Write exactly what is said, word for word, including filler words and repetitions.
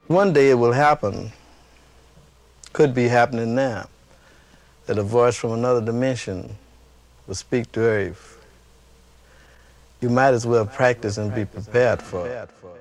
One day it will happen, could be happening now, that a voice from another dimension will speak to Earth. You might as well practice and be prepared for it.